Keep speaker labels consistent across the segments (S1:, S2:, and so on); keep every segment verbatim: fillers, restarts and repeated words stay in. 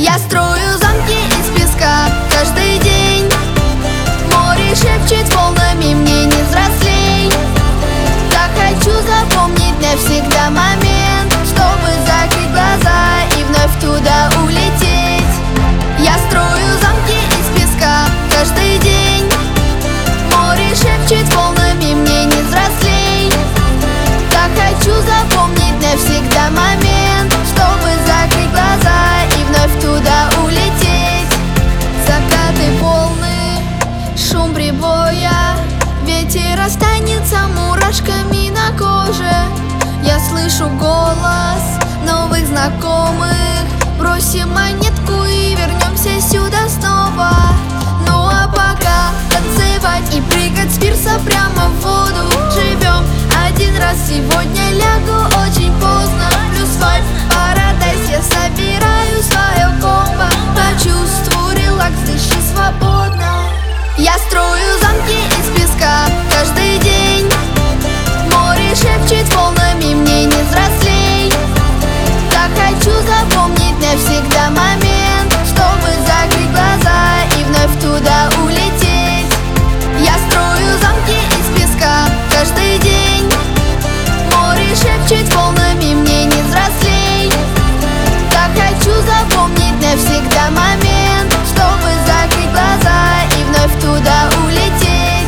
S1: Я строю замки из песка каждый день. Море шепчет волнами, мне не взрослей. Так хочу запомнить навсегда момент, чтобы закрыть глаза и вновь туда улететь. Я строю замки из песка каждый день. Море шепчет волнами, мне не взрослей. Так хочу запомнить навсегда момент, чтобы закрыть глаза и вновь туда улететь. Закаты волны, шум прибоя, ветер останется мурашками на коже. Я слышу голос новых знакомых. Бросим монетку и вернемся сюда снова. Ну а пока танцевать и прыгать с пирса прямо в воду. Живем один раз, сегодня лягу очень поздно. Плюс вайб, парадайз, я собираю свое комбо. Почувствуй релакс, дыши свободно. Я строю замки из песка каждый день. Море шепчет волнами, мне не взрослей. Так хочу запомнить навсегда момент, чтобы закрыть глаза и вновь туда улететь. Я строю замки из песка каждый день. Море шепчет волнами, мне не взрослей. Так хочу запомнить навсегда момент, чтобы закрыть глаза и вновь туда улететь.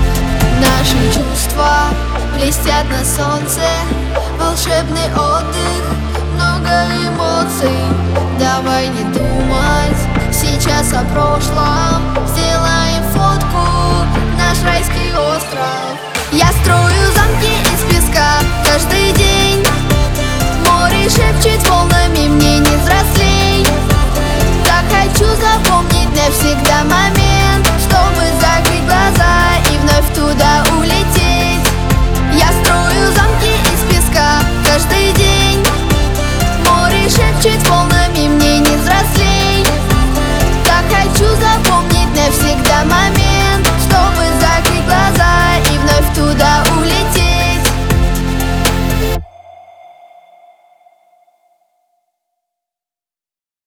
S1: Наши чувства блестят на солнце, волшебный отдых, много эмоций. Давай не думать сейчас о прошлом, сделаем фотку, наш райский остров. Я строю замки из песка каждый день. Море шепчет волнами, мне не взрослей. Так хочу запомнить навсегда момент,